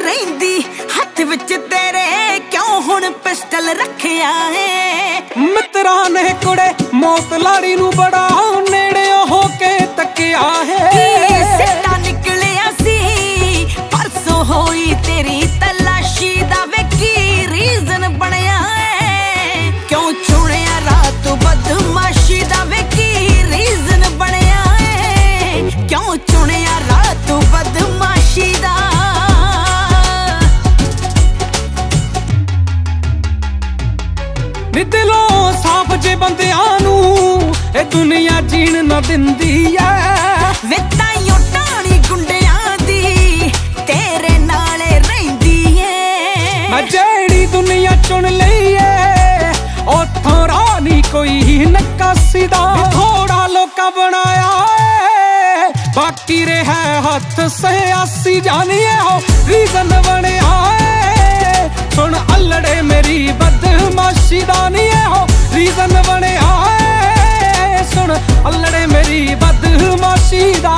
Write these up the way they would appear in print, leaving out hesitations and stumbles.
रहिंदी हथ विच तेरे क्यों हुण पिस्टल रखिया है। मित्रा ने कुड़े मौत लाड़ी नू बड़ा नेड़े होके तकिया है। सिट्टा निकलिया सी परसों होई तेरी तलाशी दा वे की रीजन बनया है। क्यों चुनिया रात बदमाशी दा वे की रीजन बनया है। क्यों चुनिया रात बदमाशी दा। दिलों साफ जे बंदियां नू ए दुनिया जीण न दिंदी ऐ। वे ताइयों टाणी गुंडियां दी तेरे नाले रहिंदी ऐ। मैं जेड़ी दुनिया चुन लई ऐ ओथों राह नी कोई नकासी दा। थोड़ा लोका बनाया ऐ बाकी रहा हथ सियासी जानिए हो रीजन बनया ऐ। सुन अल्लड़े मेरी बदमाशी दा नी हो रीजन बनया ऐ। सुन अल्लड़े मेरी बदमाशी दा।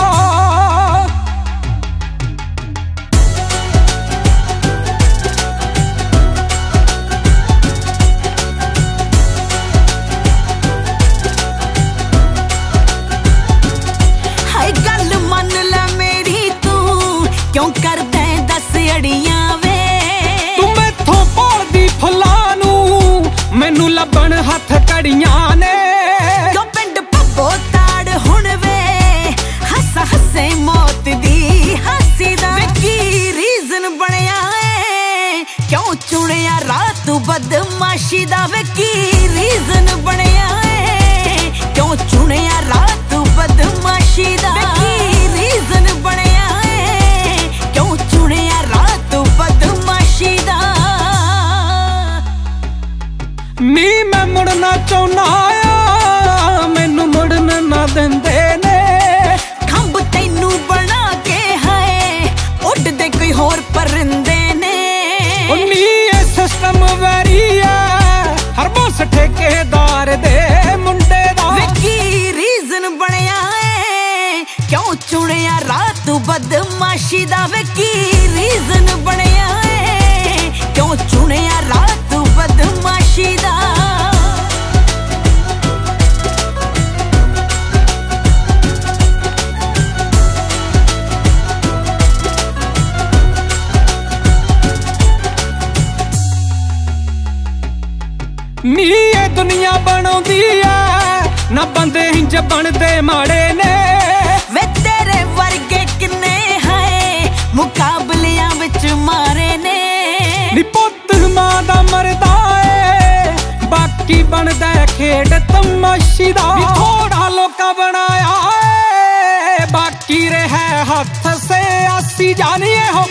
हाय गल मन ले मेरी तू क्यों कर दे दस अड़ियां वे। तू मैथों पालदी फुल्लां नू मैनू लभण हथ कड़ियां ने। क्यों पिंड पब्बो ताड़ हुण वे हस हसे मौत दी हसी दा। वे की रीजन बनया है। क्यों चुनिया रात बदमाशी दा। वे की रीजन बनया है। क्यों चुनिया रात बदमाशी दा। वे की रीजन बनया है। क्यों चुनिया रात बदमाशी दा। नी मैं मुड़ना चाहुंदा आ मैनू मुड़न ना दिंदे ने। खंब तैनू बना के है उड़दे कोई होर परिंदे ने। नी ये सिस्टम वैरी है हर बस ठेकेदार दे मुंडे दा। वे की रीजन बनया है। क्यों चुनिया रात बदमाशी दा। वे की रीजन बनया है। क्यों चुनिया रात बदमाशी दा। नी ये दुनिया बनाउंदी ऐ ना बंदे हिंज बनदे माड़े ने। वे तेरे वर्गे किन्ने है मुकाबलियां विच मारे ने। नी पुत्त मां दा मरदा ऐ बाकी बनदा खेड तमाशी दा। थोड़ा लोका बनाया ऐ बाकी रहा हथ सियासी जानिए हो